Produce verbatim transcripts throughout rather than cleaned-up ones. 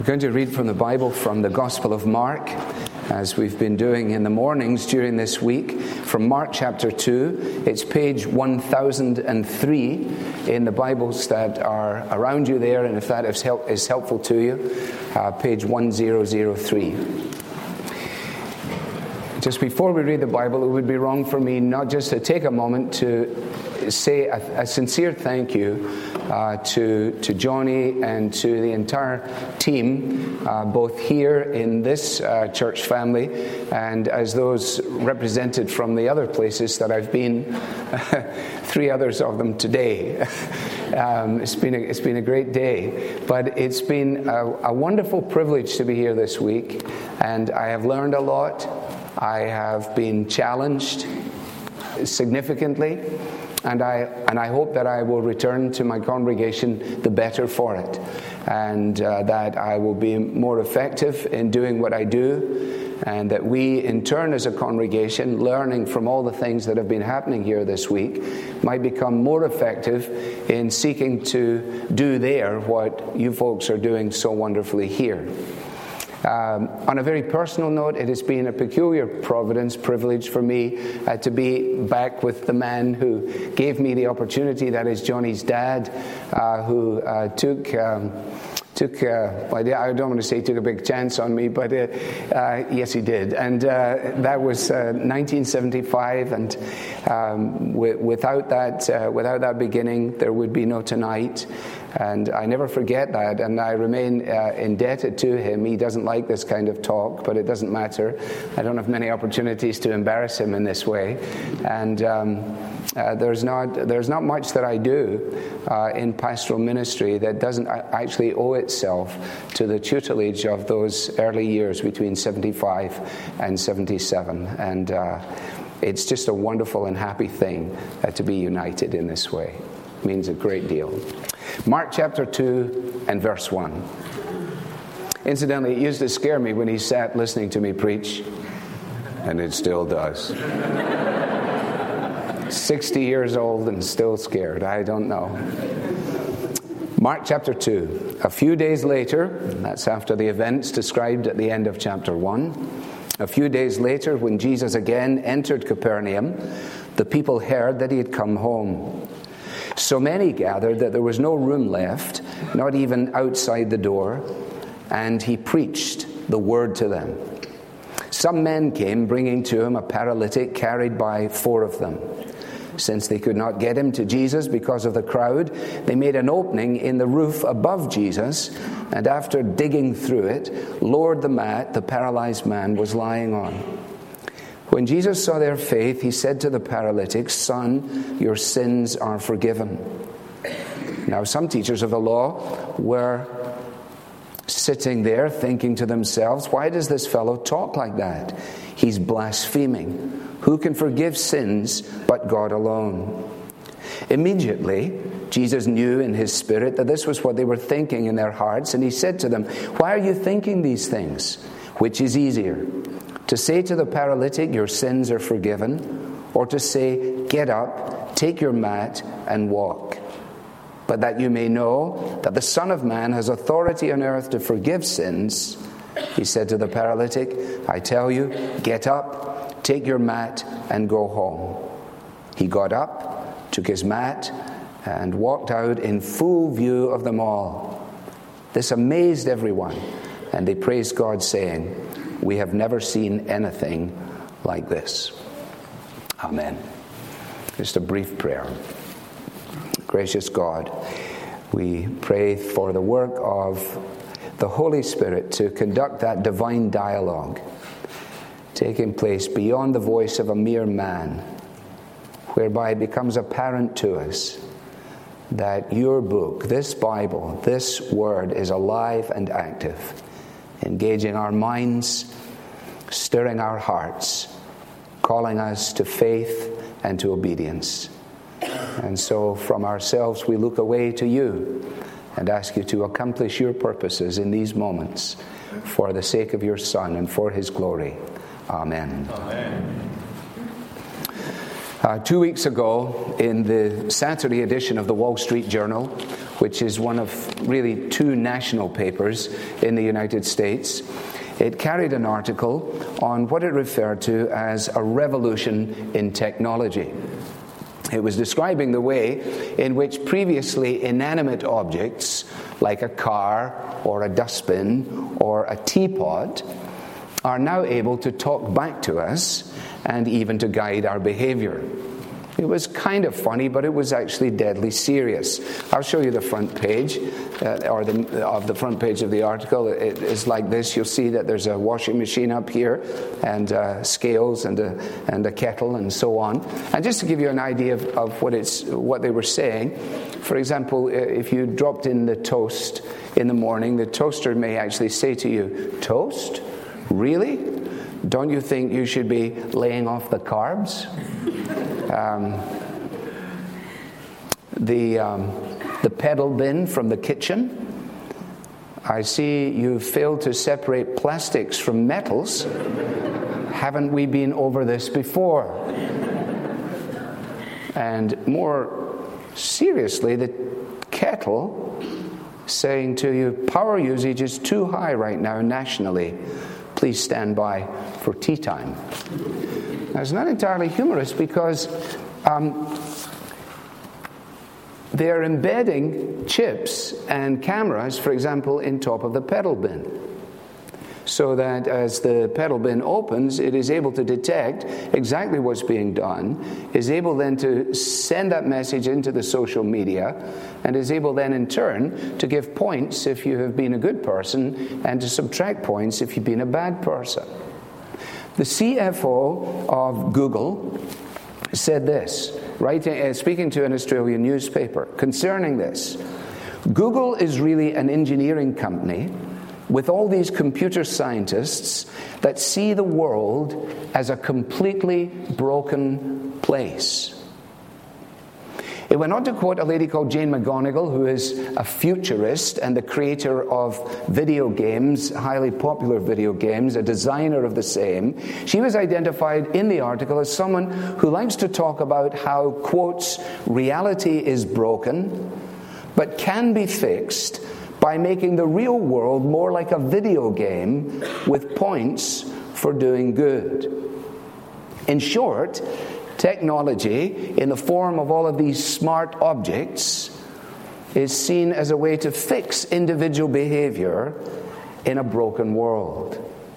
We're going to read from the Bible from the Gospel of Mark, as we've been doing in the mornings during this week, from Mark chapter two. It's page one thousand three in the Bibles that are around you there, and if that is, help, is helpful to you, uh, page one thousand three. Just before we read the Bible, it would be wrong for me not just to take a moment to say a, a sincere thank you uh, to to Johnny and to the entire team, uh, both here in this uh, church family and as those represented from the other places that I've been, three others of them today. Um, it's been a, it's been a great day, but it's been a, a wonderful privilege to be here this week, and I have learned a lot. I have been challenged significantly, and I and I hope that I will return to my congregation the better for it, and uh, that I will be more effective in doing what I do, and that we, in turn as a congregation, learning from all the things that have been happening here this week, might become more effective in seeking to do there what you folks are doing so wonderfully here. Um, on a very personal note, it has been a peculiar providence privilege for me uh, to be back with the man who gave me the opportunity, that is Johnny's dad, uh, who uh, took... Um, Took, uh, I don't want to say took a big chance on me, but uh, uh, yes, he did. And uh, that was uh, nineteen seventy-five, and um, w- without that, uh, without that beginning, there would be no tonight. And I never forget that, and I remain uh, indebted to him. He doesn't like this kind of talk, but it doesn't matter. I don't have many opportunities to embarrass him in this way, and um, uh, there's not there's not much that I do uh, in pastoral ministry that doesn't actually owe itself to the tutelage of those early years between seventy-five and seventy-seven, and uh, it's just a wonderful and happy thing uh, to be united in this way. It means a great deal. Mark chapter two and verse one. Incidentally, it used to scare me when he sat listening to me preach, and it still does. sixty years old and still scared. I don't know. Mark chapter two. A few days later, that's after the events described at the end of chapter one, a few days later, when Jesus again entered Capernaum, the people heard that he had come home. So many gathered that there was no room left, not even outside the door, and he preached the word to them. Some men came, bringing to him a paralytic carried by four of them. Since they could not get him to Jesus because of the crowd, they made an opening in the roof above Jesus, and after digging through it, lowered the mat the paralyzed man was lying on. When Jesus saw their faith, he said to the paralytic, "Son, your sins are forgiven." Now some teachers of the law were sitting there thinking to themselves, "Why does this fellow talk like that? He's blaspheming. Who can forgive sins but God alone?" Immediately, Jesus knew in his spirit that this was what they were thinking in their hearts, and he said to them, "Why are you thinking these things? Which is easier, to say to the paralytic, 'Your sins are forgiven,' or to say, 'Get up, take your mat, and walk'? But that you may know that the Son of Man has authority on earth to forgive sins," he said to the paralytic, "I tell you, get up, take your mat, and go home." He got up, took his mat, and walked out in full view of them all. This amazed everyone, and they praised God, saying, "We have never seen anything like this." Amen. Just a brief prayer. Gracious God, we pray for the work of the Holy Spirit to conduct that divine dialogue taking place beyond the voice of a mere man, whereby it becomes apparent to us that your book, this Bible, this word is alive and active, engaging our minds, stirring our hearts, calling us to faith and to obedience. And so from ourselves we look away to you and ask you to accomplish your purposes in these moments for the sake of your Son and for his glory. Amen. Amen. Uh, two weeks ago, in the Saturday edition of the Wall Street Journal, which is one of really two national papers in the United States. It carried an article on what it referred to as a revolution in technology. It was describing the way in which previously inanimate objects, like a car or a dustbin or a teapot, are now able to talk back to us and even to guide our behavior. It was kind of funny, but it was actually deadly serious. I'll show you the front page, uh, or the, of the front page of the article. It is like this. You'll see that there's a washing machine up here, and uh, scales, and a, and a kettle, and so on. And just to give you an idea of, of what it's what they were saying, for example, if you dropped in the toast in the morning, the toaster may actually say to you, "Toast? Really? Don't you think you should be laying off the carbs?" Um, the um, the pedal bin from the kitchen. I see you failed to separate plastics from metals. Haven't we been over this before? And more seriously, the kettle saying to you, "Power usage is too high right now nationally. Please stand by for tea time." Now, it's not entirely humorous because um, they're embedding chips and cameras, for example, in top of the pedal bin, so that as the pedal bin opens, it is able to detect exactly what's being done, is able then to send that message into the social media, and is able then in turn to give points if you have been a good person and to subtract points if you've been a bad person. The C F O of Google said this, writing, uh, speaking to an Australian newspaper concerning this. "Google is really an engineering company with all these computer scientists that see the world as a completely broken place." It went on to quote a lady called Jane McGonigal, who is a futurist and the creator of video games, highly popular video games, a designer of the same. She was identified in the article as someone who likes to talk about how, quotes, "reality is broken, but can be fixed by making the real world more like a video game with points for doing good." In short, technology, in the form of all of these smart objects, is seen as a way to fix individual behavior in a broken world.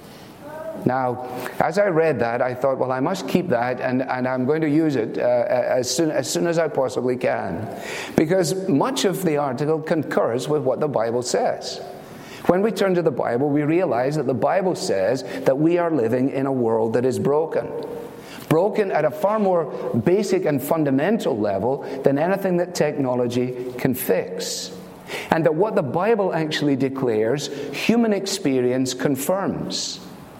Now, as I read that, I thought, well, I must keep that, and, and I'm going to use it uh, as soon, as soon as I possibly can. Because much of the article concurs with what the Bible says. When we turn to the Bible, we realize that the Bible says that we are living in a world that is broken. Broken at a far more basic and fundamental level than anything that technology can fix. And that what the Bible actually declares, human experience confirms.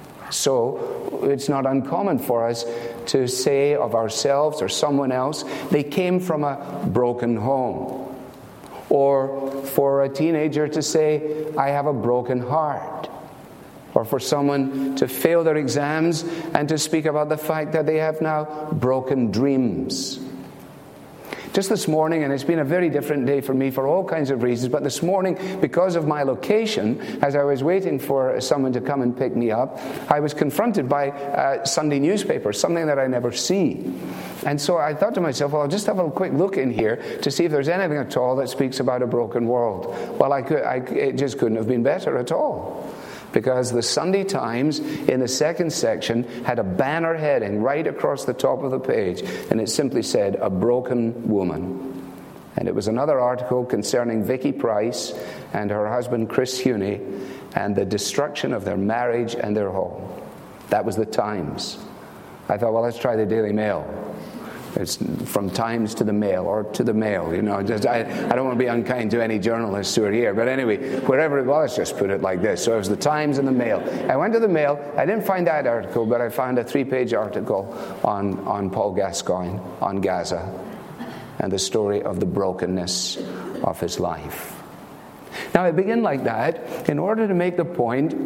So it's not uncommon for us to say of ourselves or someone else, they came from a broken home. Or for a teenager to say, I have a broken heart. Or for someone to fail their exams and to speak about the fact that they have now broken dreams. Just this morning, and it's been a very different day for me for all kinds of reasons, but this morning, because of my location, as I was waiting for someone to come and pick me up, I was confronted by a Sunday newspaper, something that I never see. And so I thought to myself, well, I'll just have a quick look in here to see if there's anything at all that speaks about a broken world. Well, I could, I, it just couldn't have been better at all. Because the Sunday Times, in the second section, had a banner heading right across the top of the page, and it simply said, "A Broken Woman." And it was another article concerning Vicky Price and her husband Chris Huney and the destruction of their marriage and their home. That was the Times. I thought, well, let's try the Daily Mail. It's from Times to the Mail, or to the Mail, you know. Just, I, I don't want to be unkind to any journalists who are here, but anyway, wherever it was, just put it like this. So it was the Times and the Mail. I went to the Mail. I didn't find that article, but I found a three-page article on, on Paul Gascoigne, on Gaza, and the story of the brokenness of his life. Now, I begin like that in order to make the point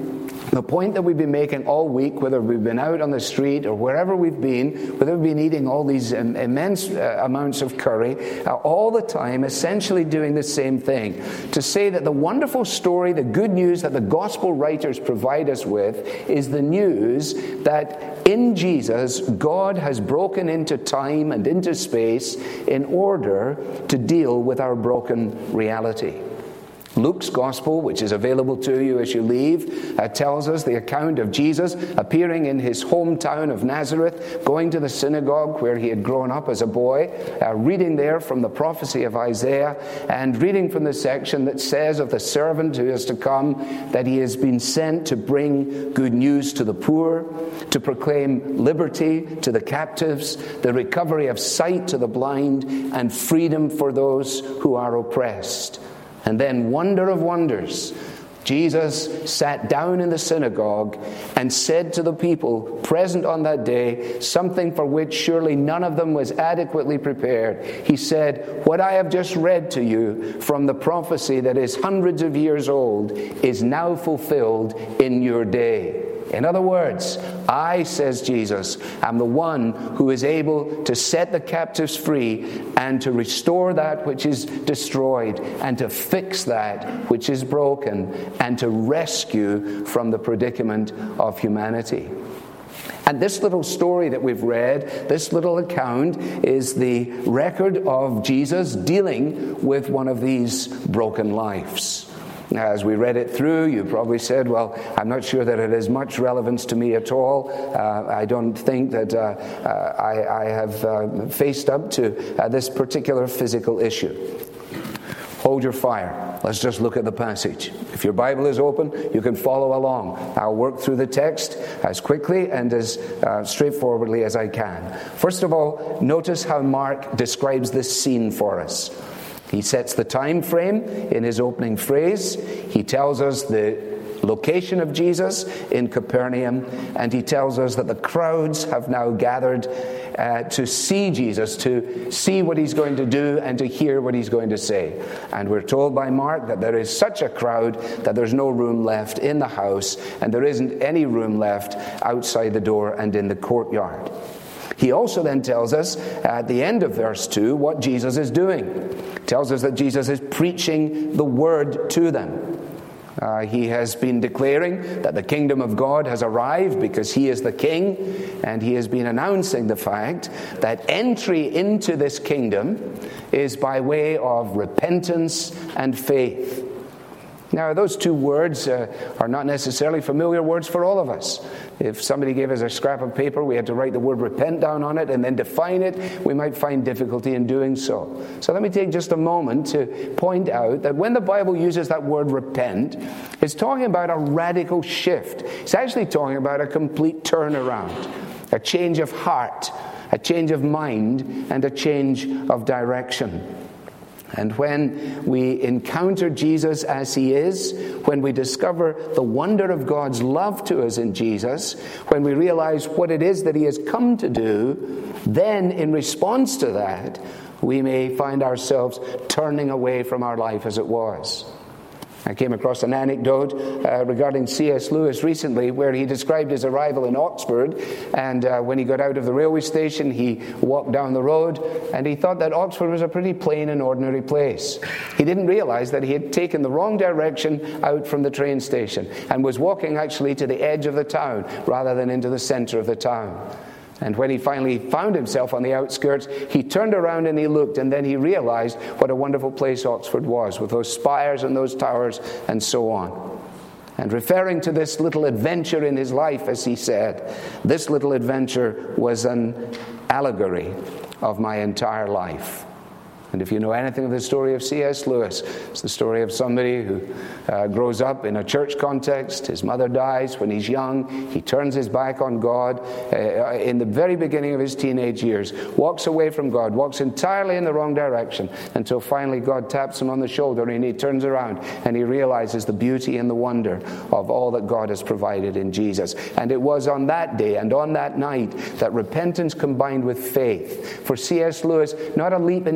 The point that we've been making all week, whether we've been out on the street or wherever we've been, whether we've been eating all these um, immense uh, amounts of curry, uh, all the time essentially doing the same thing. To say that the wonderful story, the good news that the gospel writers provide us with is the news that in Jesus, God has broken into time and into space in order to deal with our broken reality. Luke's gospel, which is available to you as you leave, uh, tells us the account of Jesus appearing in his hometown of Nazareth, going to the synagogue where he had grown up as a boy, uh, reading there from the prophecy of Isaiah, and reading from the section that says of the servant who is to come that he has been sent to bring good news to the poor, to proclaim liberty to the captives, the recovery of sight to the blind, and freedom for those who are oppressed. And then, wonder of wonders, Jesus sat down in the synagogue and said to the people present on that day something for which surely none of them was adequately prepared. He said, "What I have just read to you from the prophecy that is hundreds of years old is now fulfilled in your day." In other words, I, says Jesus, am the one who is able to set the captives free and to restore that which is destroyed and to fix that which is broken and to rescue from the predicament of humanity. And this little story that we've read, this little account, is the record of Jesus dealing with one of these broken lives. As we read it through, you probably said, well, I'm not sure that it has much relevance to me at all. Uh, I don't think that uh, uh, I, I have uh, faced up to uh, this particular physical issue. Hold your fire. Let's just look at the passage. If your Bible is open, you can follow along. I'll work through the text as quickly and as uh, straightforwardly as I can. First of all, notice how Mark describes this scene for us. He sets the time frame in his opening phrase. He tells us the location of Jesus in Capernaum, and he tells us that the crowds have now gathered uh, to see Jesus, to see what he's going to do and to hear what he's going to say. And we're told by Mark that there is such a crowd that there's no room left in the house, and there isn't any room left outside the door and in the courtyard. He also then tells us at the end of verse two what Jesus is doing. He tells us that Jesus is preaching the word to them. Uh, he has been declaring that the kingdom of God has arrived because he is the king, and he has been announcing the fact that entry into this kingdom is by way of repentance and faith. Now, those two words uh, are not necessarily familiar words for all of us. If somebody gave us a scrap of paper, we had to write the word repent down on it and then define it, we might find difficulty in doing so. So let me take just a moment to point out that when the Bible uses that word repent, it's talking about a radical shift. It's actually talking about a complete turnaround, a change of heart, a change of mind, and a change of direction. And when we encounter Jesus as he is, when we discover the wonder of God's love to us in Jesus, when we realize what it is that he has come to do, then in response to that, we may find ourselves turning away from our life as it was. I came across an anecdote uh, regarding C S Lewis recently where he described his arrival in Oxford, and uh, when he got out of the railway station he walked down the road and he thought that Oxford was a pretty plain and ordinary place. He didn't realize that he had taken the wrong direction out from the train station and was walking actually to the edge of the town rather than into the center of the town. And when he finally found himself on the outskirts, he turned around and he looked, and then he realized what a wonderful place Oxford was, with those spires and those towers and so on. And referring to this little adventure in his life, as he said, this little adventure was an allegory of my entire life. And if you know anything of the story of C S Lewis, it's the story of somebody who uh, grows up in a church context. His mother dies when he's young. He turns his back on God uh, in the very beginning of his teenage years, walks away from God, walks entirely in the wrong direction until finally God taps him on the shoulder and he turns around and he realizes the beauty and the wonder of all that God has provided in Jesus. And it was on that day and on that night that repentance combined with faith, for C S Lewis, not a leap into the dark,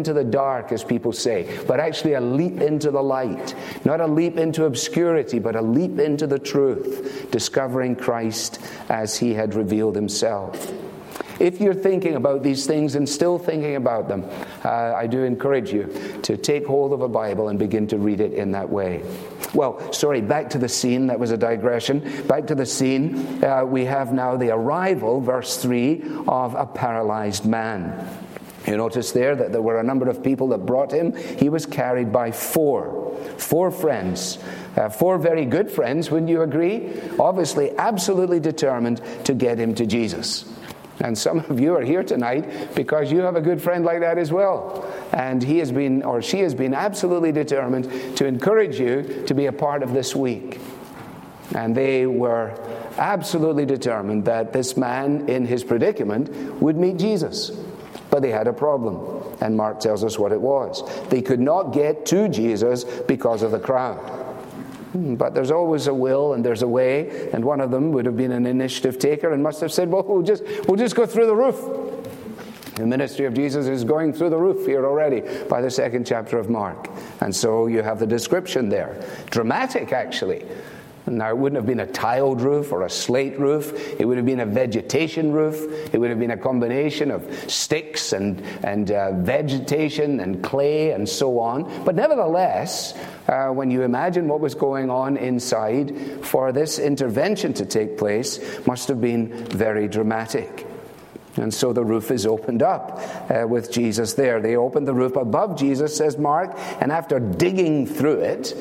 dark, as people say, but actually a leap into the light. Not a leap into obscurity, but a leap into the truth, discovering Christ as he had revealed himself. If you're thinking about these things and still thinking about them, uh, I do encourage you to take hold of a Bible and begin to read it in that way. Well, sorry, back to the scene. That was a digression. Back to the scene. Uh, we have now the arrival, verse three, of a paralyzed man. You notice there that there were a number of people that brought him. He was carried by four. Four friends. Uh, four very good friends, wouldn't you agree? Obviously, absolutely determined to get him to Jesus. And some of you are here tonight because you have a good friend like that as well. And he has been, or she has been absolutely determined to encourage you to be a part of this week. And they were absolutely determined that this man in his predicament would meet Jesus. But they had a problem. And Mark tells us what it was. They could not get to Jesus because of the crowd. But there's always a will and there's a way, and one of them would have been an initiative taker and must have said, well, we'll just, we'll just go through the roof. The ministry of Jesus is going through the roof here already by the second chapter of Mark. And so you have the description there. Dramatic, actually. Now, it wouldn't have been a tiled roof or a slate roof. It would have been a vegetation roof. It would have been a combination of sticks and, and uh, vegetation and clay and so on. But nevertheless, uh, when you imagine what was going on inside, for this intervention to take place must have been very dramatic. And so the roof is opened up uh, with Jesus there. They opened the roof above Jesus, says Mark, and after digging through it,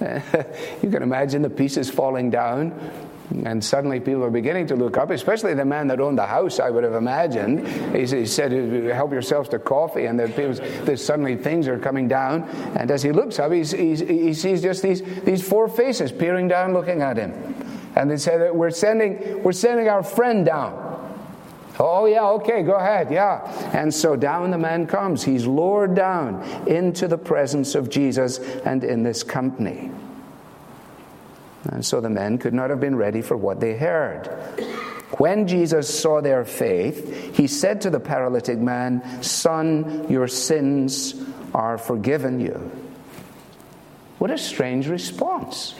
you can imagine the pieces falling down, and suddenly people are beginning to look up, especially the man that owned the house, I would have imagined. He, he said, help yourselves to coffee, and then suddenly things are coming down, and as he looks up, he's, he's, he sees just these, these four faces peering down, looking at him. And they said, we're sending, we're sending our friend down. Oh, yeah, okay, go ahead, yeah. And so down the man comes. He's lowered down into the presence of Jesus and in this company. And so the men could not have been ready for what they heard. When Jesus saw their faith, he said to the paralytic man, Son, your sins are forgiven you. What a strange response.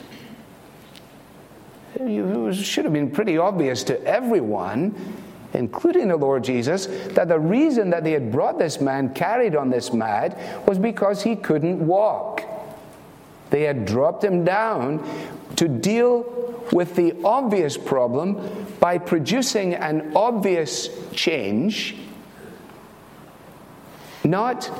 It should have been pretty obvious to everyone, including the Lord Jesus, that the reason that they had brought this man carried on this mat was because he couldn't walk. They had dropped him down to deal with the obvious problem by producing an obvious change, not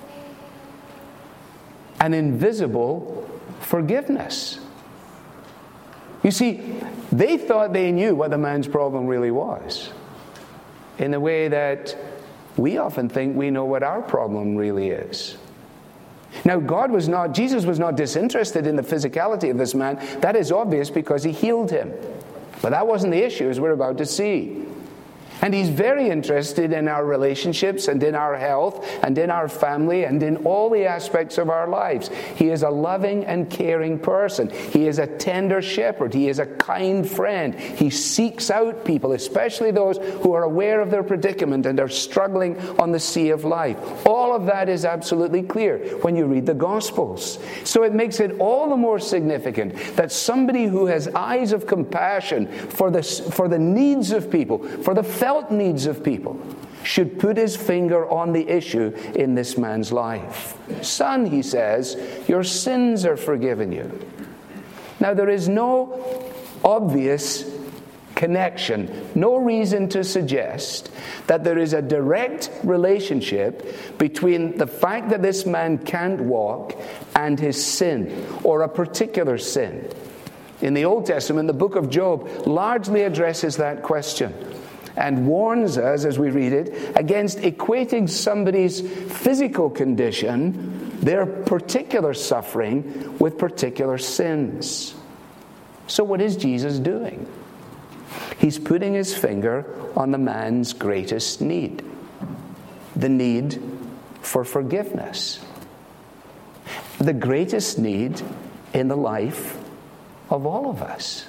an invisible forgiveness. You see, they thought they knew what the man's problem really was, in the way that we often think we know what our problem really is. Now, God was not, Jesus was not disinterested in the physicality of this man. That is obvious because he healed him. But that wasn't the issue, as we're about to see. And he's very interested in our relationships and in our health and in our family and in all the aspects of our lives. He is a loving and caring person. He is a tender shepherd. He is a kind friend. He seeks out people, especially those who are aware of their predicament and are struggling on the sea of life. All of that is absolutely clear when you read the Gospels. So it makes it all the more significant that somebody who has eyes of compassion for the, for the needs of people, for the felt needs of people, should put his finger on the issue in this man's life. Son, he says, your sins are forgiven you. Now, there is no obvious connection, no reason to suggest that there is a direct relationship between the fact that this man can't walk and his sin, or a particular sin. In the Old Testament, the book of Job largely addresses that question and warns us, as we read it, against equating somebody's physical condition, their particular suffering, with particular sins. So what is Jesus doing? He's putting his finger on the man's greatest need, the need for forgiveness. The greatest need in the life of all of us.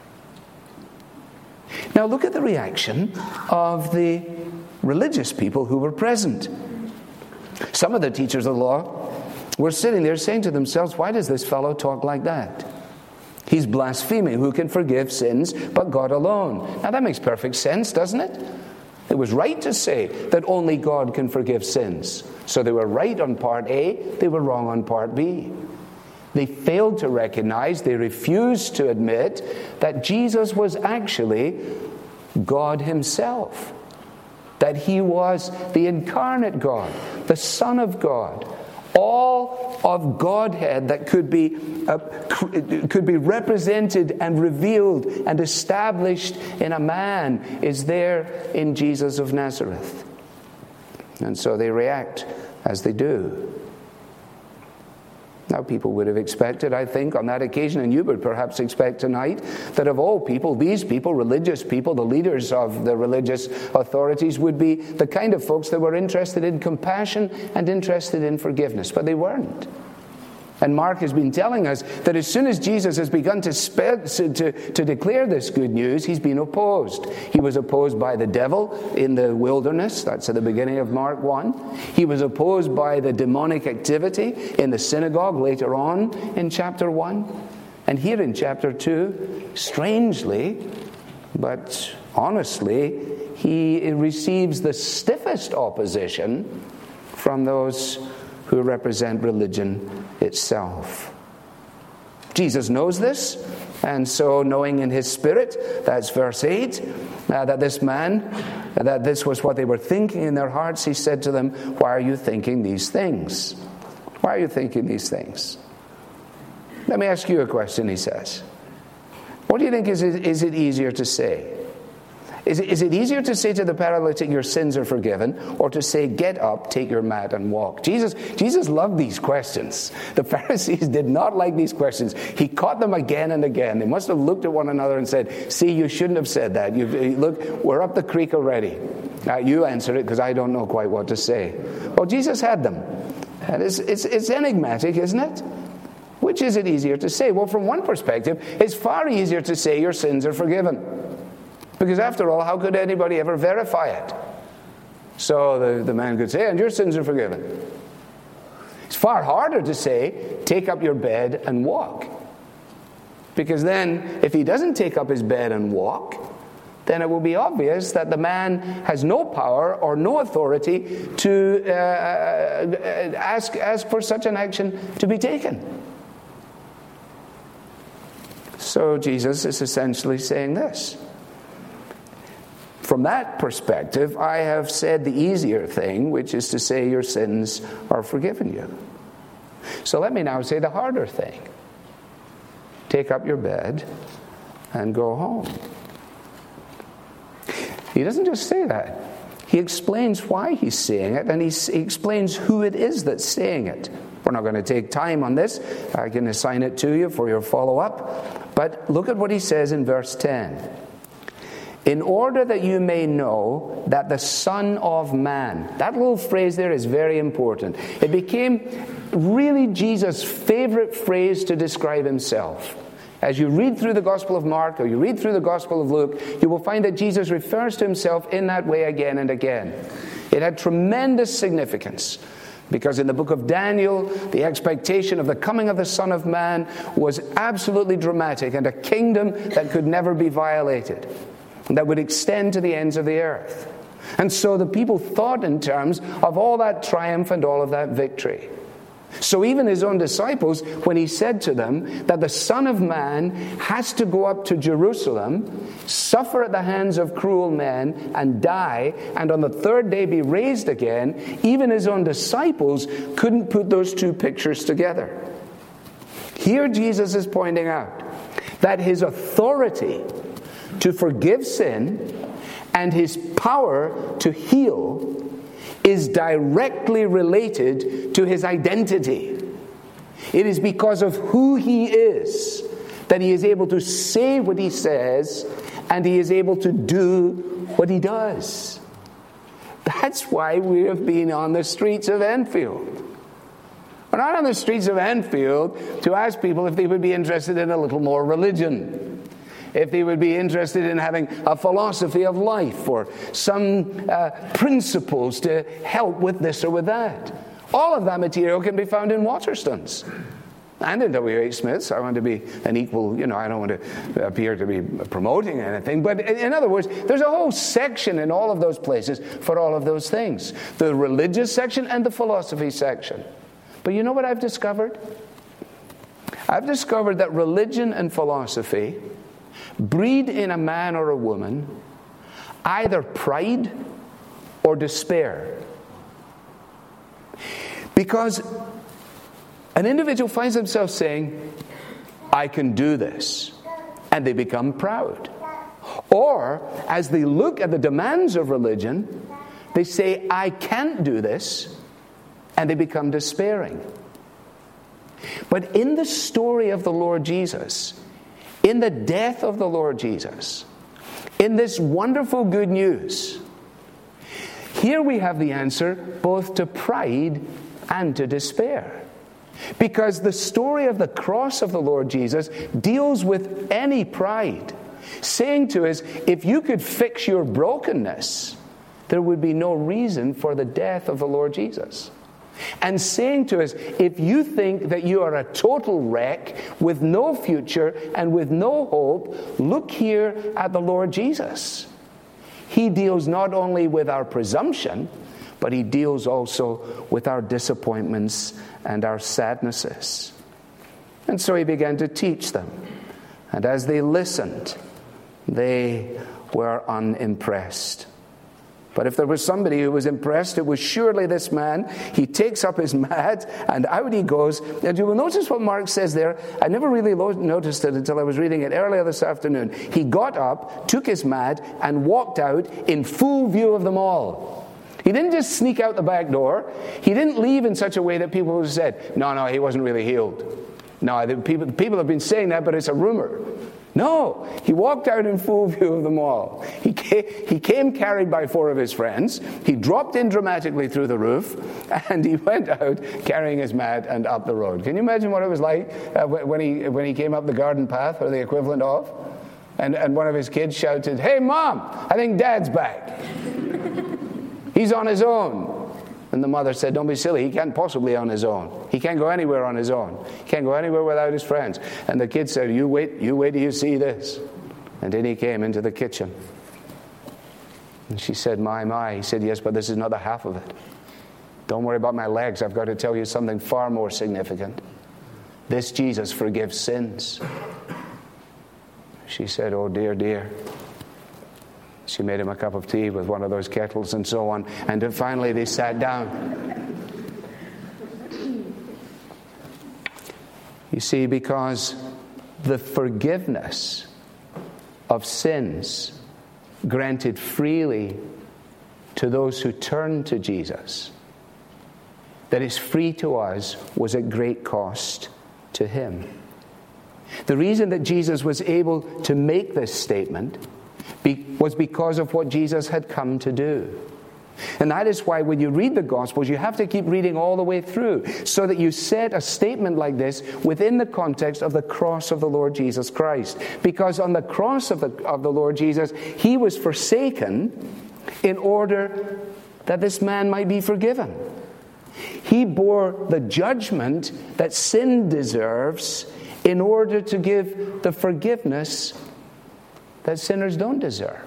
Now look at the reaction of the religious people who were present. Some of the teachers of the law were sitting there saying to themselves, why does this fellow talk like that? He's blaspheming. Who can forgive sins but God alone? Now that makes perfect sense, doesn't it? It was right to say that only God can forgive sins. So they were right on part A, they were wrong on part B. They failed to recognize, they refused to admit that Jesus was actually God himself. That he was the incarnate God, the Son of God. All of Godhead that could be uh, could be represented and revealed and established in a man is there in Jesus of Nazareth. And so they react as they do. Now, people would have expected, I think, on that occasion, and you would perhaps expect tonight, that of all people, these people, religious people, the leaders of the religious authorities, would be the kind of folks that were interested in compassion and interested in forgiveness. But they weren't. And Mark has been telling us that as soon as Jesus has begun to, spread, to, to declare this good news, he's been opposed. He was opposed by the devil in the wilderness. That's at the beginning of Mark one. He was opposed by the demonic activity in the synagogue later on in chapter one. And here in chapter two, strangely, but honestly, he receives the stiffest opposition from those who represent religion itself. Jesus knows this, and so knowing in his spirit, that's verse eight, uh, that this man, uh, that this was what they were thinking in their hearts, he said to them, why are you thinking these things? Why are you thinking these things? Let me ask you a question, he says. What do you think is it, is it easier to say? Is it, is it easier to say to the paralytic, your sins are forgiven, or to say, get up, take your mat, and walk? Jesus, Jesus loved these questions. The Pharisees did not like these questions. He caught them again and again. They must have looked at one another and said, see, you shouldn't have said that. You, look, we're up the creek already. Uh, you answer it, because I don't know quite what to say. Well, Jesus had them. And it's, it's, it's enigmatic, isn't it? Which is it easier to say? Well, from one perspective, it's far easier to say your sins are forgiven. Because after all, how could anybody ever verify it? So the, the man could say, and your sins are forgiven. It's far harder to say, take up your bed and walk. Because then, if he doesn't take up his bed and walk, then it will be obvious that the man has no power or no authority to uh, ask, ask for such an action to be taken. So Jesus is essentially saying this. From that perspective, I have said the easier thing, which is to say your sins are forgiven you. So let me now say the harder thing. Take up your bed and go home. He doesn't just say that. He explains why he's saying it, and he, he explains who it is that's saying it. We're not going to take time on this. I can assign it to you for your follow-up. But look at what he says in verse ten. In order that you may know that the Son of Man, that little phrase there is very important. It became really Jesus' favorite phrase to describe himself. As you read through the Gospel of Mark or you read through the Gospel of Luke, you will find that Jesus refers to himself in that way again and again. It had tremendous significance. Because in the book of Daniel, the expectation of the coming of the Son of Man was absolutely dramatic, and a kingdom that could never be violated, that would extend to the ends of the earth. And so the people thought in terms of all that triumph and all of that victory. So even his own disciples, when he said to them that the Son of Man has to go up to Jerusalem, suffer at the hands of cruel men, and die, and on the third day be raised again, even his own disciples couldn't put those two pictures together. Here Jesus is pointing out that his authority to forgive sin and his power to heal is directly related to his identity. It is because of who he is that he is able to say what he says and he is able to do what he does. That's why we have been on the streets of Enfield. We're not on the streets of Enfield to ask people if they would be interested in a little more religion, if they would be interested in having a philosophy of life or some uh, principles to help with this or with that. All of that material can be found in Waterstones and in W H Smith's. I want to be an equal, you know, I don't want to appear to be promoting anything. But in other words, there's a whole section in all of those places for all of those things. The religious section and the philosophy section. But you know what I've discovered? I've discovered that religion and philosophy breed in a man or a woman either pride or despair. Because an individual finds themselves saying, I can do this, and they become proud. Or, as they look at the demands of religion, they say, I can't do this, and they become despairing. But in the story of the Lord Jesus, in the death of the Lord Jesus, in this wonderful good news, here we have the answer both to pride and to despair. Because the story of the cross of the Lord Jesus deals with any pride, saying to us, if you could fix your brokenness, there would be no reason for the death of the Lord Jesus. And saying to us, if you think that you are a total wreck with no future and with no hope, look here at the Lord Jesus. He deals not only with our presumption, but he deals also with our disappointments and our sadnesses. And so he began to teach them. And as they listened, they were unimpressed. But if there was somebody who was impressed, it was surely this man. He takes up his mat and out he goes. And you will notice what Mark says there. I never really lo- noticed it until I was reading it earlier this afternoon. He got up, took his mat, and walked out in full view of them all. He didn't just sneak out the back door. He didn't leave in such a way that people would have said, no, no, he wasn't really healed. No, the people, people have been saying that, but it's a rumor. No, he walked out in full view of them all. He came, he came carried by four of his friends. He dropped in dramatically through the roof, and he went out carrying his mat and up the road. Can you imagine what it was like uh, when he when he came up the garden path, or the equivalent of? And, and one of his kids shouted, hey, Mom, I think Dad's back. He's on his own. And the mother said, don't be silly, he can't possibly on his own. He can't go anywhere on his own. He can't go anywhere without his friends. And the kid said, you wait, you wait till you see this. And then he came into the kitchen. And she said, my, my. He said, yes, but this is not the half of it. Don't worry about my legs. I've got to tell you something far more significant. This Jesus forgives sins. She said, oh dear, dear. She made him a cup of tea with one of those kettles and so on. And then finally they sat down. You see, because the forgiveness of sins granted freely to those who turn to Jesus, that is free to us, was at great cost to him. The reason that Jesus was able to make this statement Be, was because of what Jesus had come to do. And that is why when you read the Gospels, you have to keep reading all the way through, so that you set a statement like this within the context of the cross of the Lord Jesus Christ. Because on the cross of the, of the Lord Jesus, he was forsaken in order that this man might be forgiven. He bore the judgment that sin deserves in order to give the forgiveness that sinners don't deserve.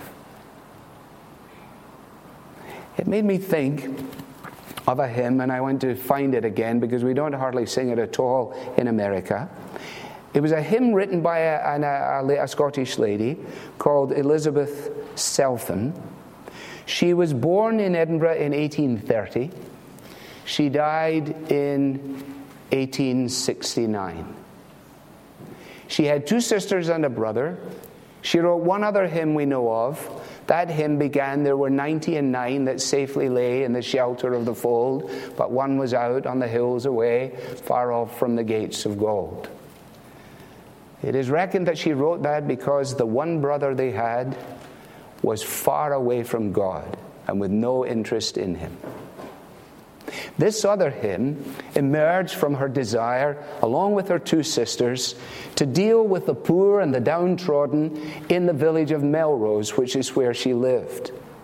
It made me think of a hymn, and I went to find it again because we don't hardly sing it at all in America. It was a hymn written by a, a, a Scottish lady called Elizabeth Selfin. She was born in Edinburgh in eighteen thirty. She died in eighteen sixty-nine. She had two sisters and a brother. She wrote one other hymn we know of. That hymn began, there were ninety and nine that safely lay in the shelter of the fold, but one was out on the hills away, far off from the gates of gold. It is reckoned that she wrote that because the one brother they had was far away from God and with no interest in him. This other hymn emerged from her desire, along with her two sisters, to deal with the poor and the downtrodden in the village of Melrose, which is where she lived.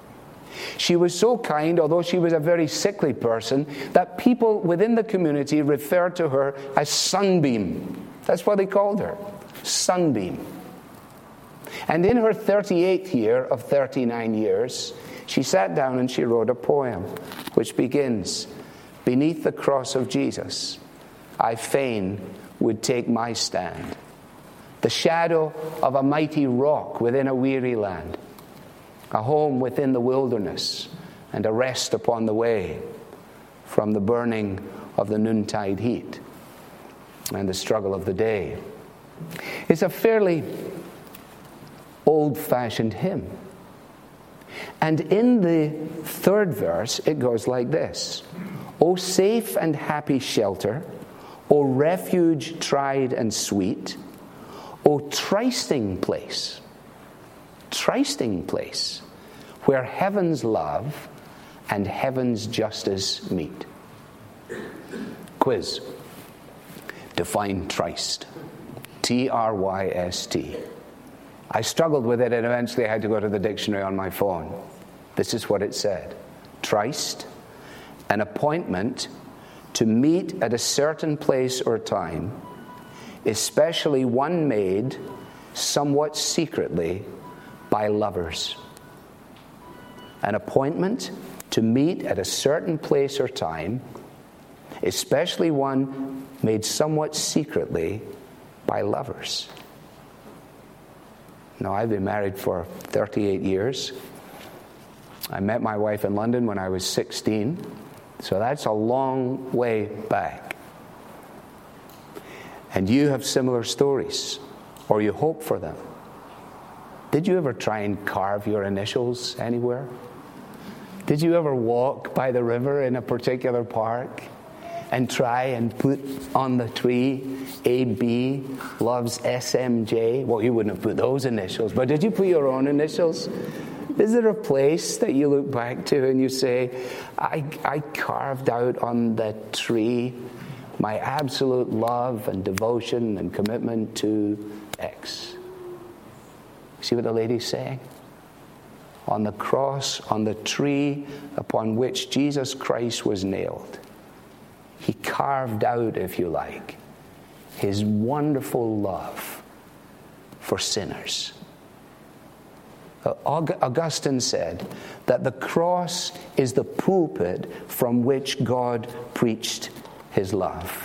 She was so kind, although she was a very sickly person, that people within the community referred to her as Sunbeam. That's what they called her, Sunbeam. And in her thirty-eighth year of thirty-nine years, she sat down and she wrote a poem which begins, "Beneath the cross of Jesus, I fain would take my stand. The shadow of a mighty rock within a weary land. A home within the wilderness, and a rest upon the way from the burning of the noontide heat and the struggle of the day." It's a fairly old-fashioned hymn. And in the third verse, it goes like this: "O safe and happy shelter, O refuge tried and sweet, O trysting place, trysting place, where heaven's love and heaven's justice meet." Quiz. Define tryst. T R Y S T. I struggled with it and eventually I had to go to the dictionary on my phone. This is what it said. Tryst, an appointment to meet at a certain place or time, especially one made somewhat secretly by lovers. An appointment to meet at a certain place or time, especially one made somewhat secretly by lovers. Now, I've been married for thirty-eight years. I met my wife in London when I was sixteen, so that's a long way back. And you have similar stories, or you hope for them. Did you ever try and carve your initials anywhere? Did you ever walk by the river in a particular park and try and put on the tree A B loves S M J? Well, you wouldn't have put those initials, but did you put your own initials? Is there a place that you look back to and you say, I, I carved out on that tree my absolute love and devotion and commitment to X? See what the lady's saying? On the cross, on the tree upon which Jesus Christ was nailed, he carved out, if you like, his wonderful love for sinners. Augustine said that the cross is the pulpit from which God preached his love.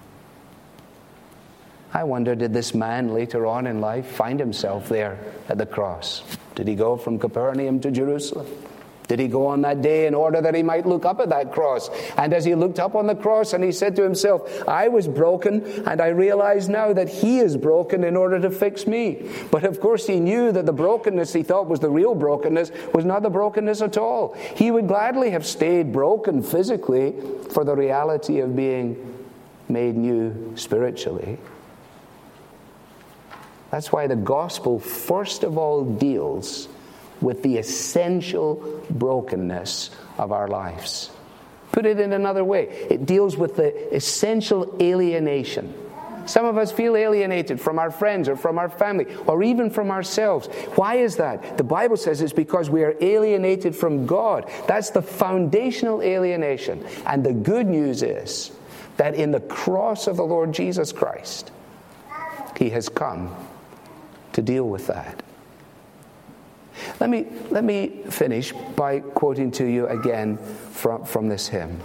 I wonder, did this man later on in life find himself there at the cross? Did he go from Capernaum to Jerusalem? Did he go on that day in order that he might look up at that cross? And as he looked up on the cross and he said to himself, I was broken and I realize now that he is broken in order to fix me. But of course he knew that the brokenness he thought was the real brokenness was not the brokenness at all. He would gladly have stayed broken physically for the reality of being made new spiritually. That's why the gospel first of all deals with the essential brokenness of our lives. Put it in another way, it deals with the essential alienation. Some of us feel alienated from our friends or from our family or even from ourselves. Why is that? The Bible says it's because we are alienated from God. That's the foundational alienation. And the good news is that in the cross of the Lord Jesus Christ, he has come to deal with that. Let me, let me finish by quoting to you again from, from this hymn.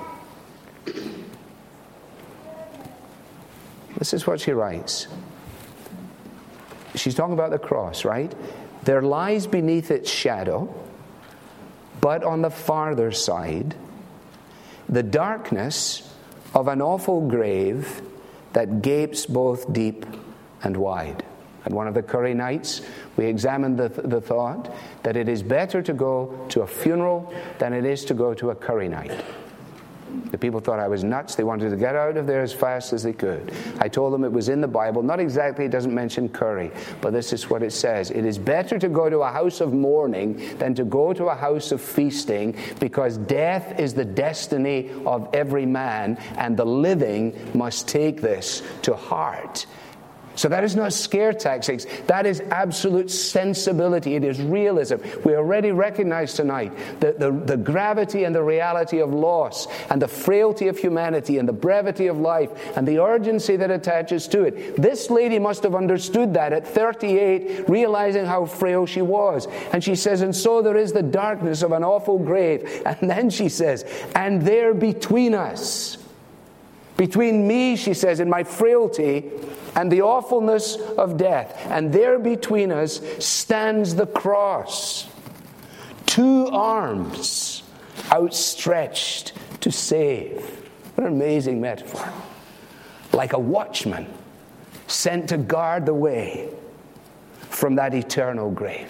This is what she writes. She's talking about the cross, right? There lies beneath its shadow, but on the farther side, the darkness of an awful grave that gapes both deep and wide. At one of the Curry nights, we examined the, the thought that it is better to go to a funeral than it is to go to a Curry night. The people thought I was nuts. They wanted to get out of there as fast as they could. I told them it was in the Bible. Not exactly, it doesn't mention curry, but this is what it says. It is better to go to a house of mourning than to go to a house of feasting, because death is the destiny of every man, and the living must take this to heart. So that is not scare tactics. That is absolute sensibility. It is realism. We already recognize tonight the, the, the gravity and the reality of loss and the frailty of humanity and the brevity of life and the urgency that attaches to it. This lady must have understood that at thirty-eight, realizing how frail she was. And she says, and so there is the darkness of an awful grave. And then she says, and there between us, between me, she says, in my frailty and the awfulness of death, and there between us stands the cross. Two arms outstretched to save. What an amazing metaphor. Like a watchman sent to guard the way from that eternal grave.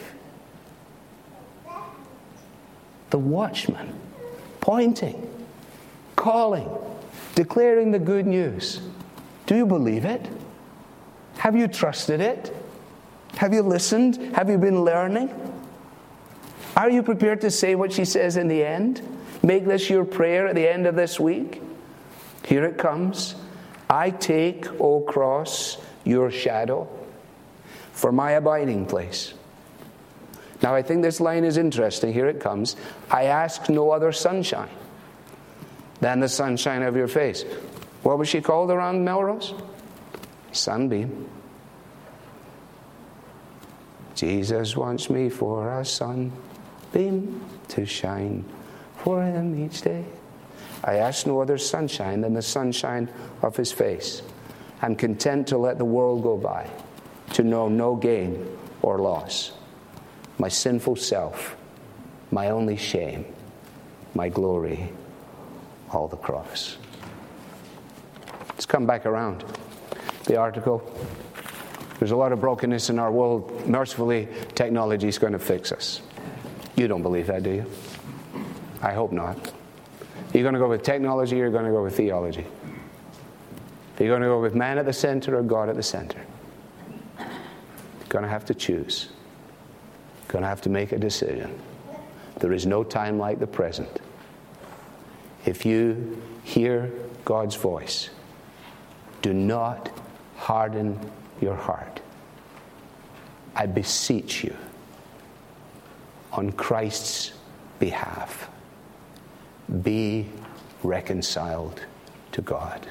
The watchman pointing, calling, declaring the good news. Do you believe it? Have you trusted it? Have you listened? Have you been learning? Are you prepared to say what she says in the end? Make this your prayer at the end of this week. Here it comes. I take, O cross, your shadow for my abiding place. Now I think this line is interesting. Here it comes. I ask no other sunshine than the sunshine of your face. What was she called around Melrose? Sunbeam. Jesus wants me for a sunbeam to shine for him each day. I ask no other sunshine than the sunshine of his face. I'm content to let the world go by, to know no gain or loss. My sinful self, my only shame, my glory, all the cross. Let's come back around. The article. There's a lot of brokenness in our world. Mercifully, technology is going to fix us. You don't believe that, do you? I hope not. You're going to go with technology or you're going to go with theology? You're going to go with man at the center or God at the center? You're going to have to choose. You're going to have to make a decision. There is no time like the present. If you hear God's voice, do not harden your heart. I beseech you, on Christ's behalf, be reconciled to God.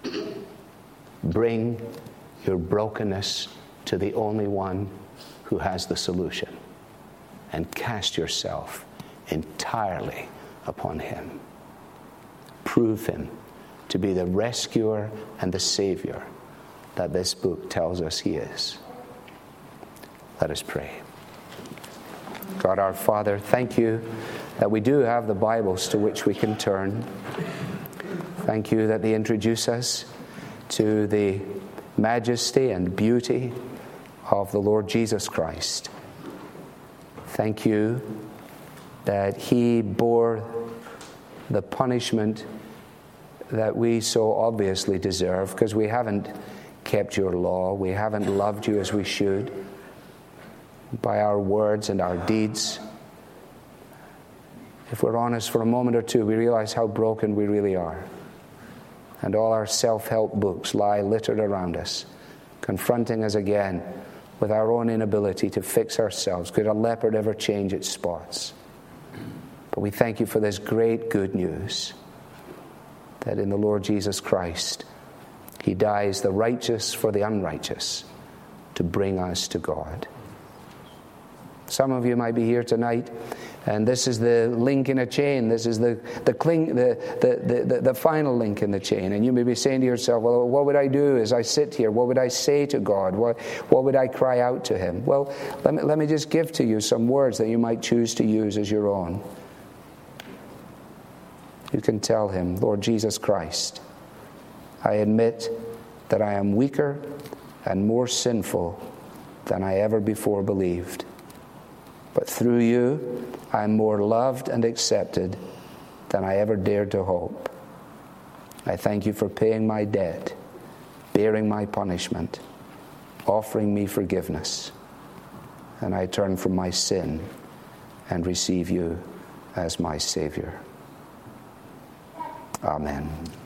Bring your brokenness to the only one who has the solution, and cast yourself entirely upon him. Prove him to be the rescuer and the Savior that this book tells us he is. Let us pray. God our Father, thank you that we do have the Bibles to which we can turn. Thank you that they introduce us to the majesty and beauty of the Lord Jesus Christ. Thank you that he bore the punishment that we so obviously deserve because we haven't kept your law. We haven't loved you as we should by our words and our deeds. If we're honest for a moment or two, we realize how broken we really are. And all our self-help books lie littered around us, confronting us again with our own inability to fix ourselves. Could a leopard ever change its spots? But we thank you for this great good news that in the Lord Jesus Christ, he dies the righteous for the unrighteous to bring us to God. Some of you might be here tonight, and this is the link in a chain. This is the the, cling, the, the, the, the final link in the chain. And you may be saying to yourself, well, what would I do as I sit here? What would I say to God? What, what would I cry out to him? Well, let me, let me just give to you some words that you might choose to use as your own. You can tell him, Lord Jesus Christ, I admit that I am weaker and more sinful than I ever before believed. But through you, I am more loved and accepted than I ever dared to hope. I thank you for paying my debt, bearing my punishment, offering me forgiveness. And I turn from my sin and receive you as my Savior. Amen.